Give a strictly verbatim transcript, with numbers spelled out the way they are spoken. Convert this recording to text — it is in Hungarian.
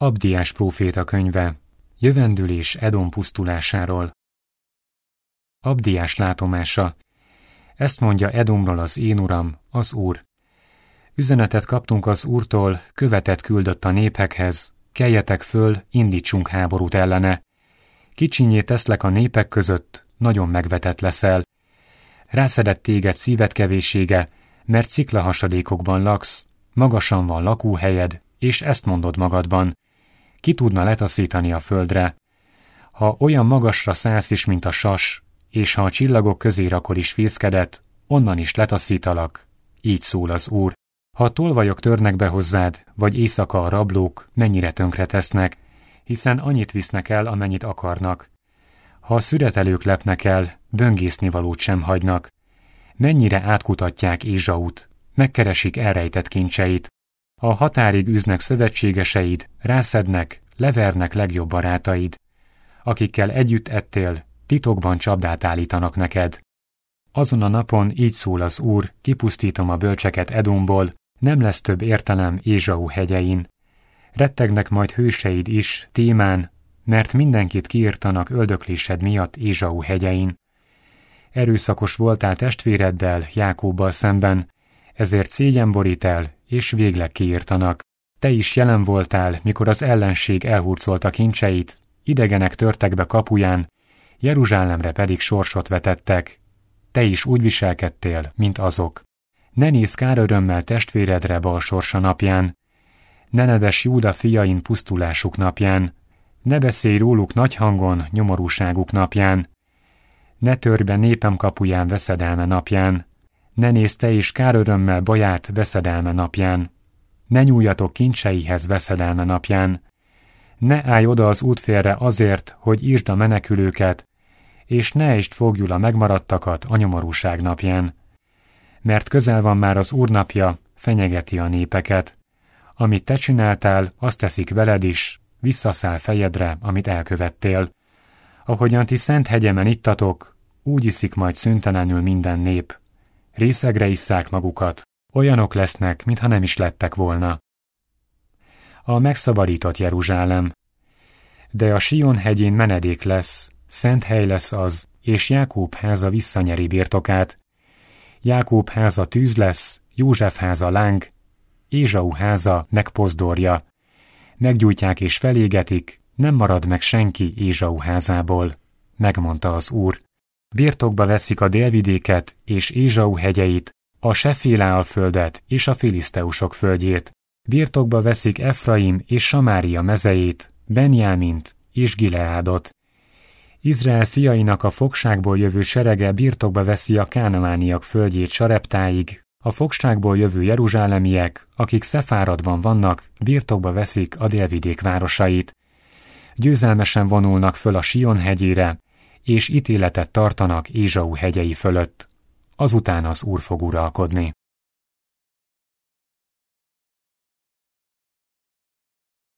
Abdiás próféta könyve, jövendőlés Edom pusztulásáról. Abdiás látomása. Ezt mondja Edomról az én uram, az Úr. Üzenetet kaptunk az Úrtól, követet küldött a népekhez, keljetek föl, indítsunk háborút ellene. Kicsinyé teszlek a népek között, nagyon megvetett leszel. Rászedett téged szíved kevéssége, mert sziklahasadékokban laksz, magasan van lakóhelyed, és ezt mondod magadban. Ki tudna letaszítani a földre? Ha olyan magasra szállsz is, mint a sas, és ha a csillagok közé rakod is fészkedet, onnan is letaszítalak. Így szól az Úr. Ha a tolvajok törnek be hozzád, vagy éjszaka a rablók, mennyire tönkre tesznek, hiszen annyit visznek el, amennyit akarnak. Ha a szüretelők lepnek el, böngésznivalót sem hagynak. Mennyire átkutatják Ézsaut, megkeresik elrejtett kincseit. A határig üznek szövetségeseid, rászednek, levernek legjobb barátaid. Akikkel együtt ettél, titokban csapdát állítanak neked. Azon a napon így szól az Úr, kipusztítom a bölcseket Edomból, nem lesz több értelem Ézsau hegyein. Rettegnek majd hőseid is, Témán, mert mindenkit kiirtanak öldöklésed miatt Ézsau hegyein. Erőszakos voltál testvéreddel, Jákóbbal szemben, ezért szégyen borít el, és végleg kiirtanak. Te is jelen voltál, mikor az ellenség elhurcolta kincseit, idegenek törtek be kapuján, Jeruzsálemre pedig sorsot vetettek. Te is úgy viselkedtél, mint azok. Ne nézz kárörömmel testvéredre bal sorsa napján, ne neves Júda fiain pusztulásuk napján, ne beszélj róluk nagy hangon nyomorúságuk napján, ne törj be népem kapuján veszedelme napján, ne nézz te is kárörömmel baját veszedelme napján, ne nyúljatok kincseihez veszedelme napján, ne állj oda az útfélre azért, hogy írd a menekülőket, és ne ejtsd fogjul a megmaradtakat a nyomorúság napján. Mert közel van már az Úr napja, fenyegeti a népeket. Amit te csináltál, azt teszik veled is, visszaszáll fejedre, amit elkövettél. Ahogyan ti szent hegyemen ittatok, úgy iszik majd szüntelenül minden nép. Részegre isszák magukat, olyanok lesznek, mintha nem is lettek volna. A megszabadított Jeruzsálem. De a Sion hegyén menedék lesz, szent hely lesz az, és Jákób háza visszanyeri birtokát. Jákób háza tűz lesz, József háza láng, Ézsau háza megpozdorja. Meggyújtják és felégetik, nem marad meg senki Ézsau házából, megmondta az Úr. Birtokba veszik a délvidéket és Ézsau hegyeit, a Seféleál földet és a filiszteusok földjét. Birtokba veszik Efraim és Samária mezejét, Benjámint és Gileádot. Izrael fiainak a fogságból jövő serege birtokba veszi a kánaániak földjét Sareptáig, a fogságból jövő jeruzsálemiek, akik Szefáradban vannak, birtokba veszik a délvidék városait. Győzelmesen vonulnak föl a Sion hegyére, és ítéletet tartanak Ézsau hegyei fölött. Azután az Úr fog uralkodni.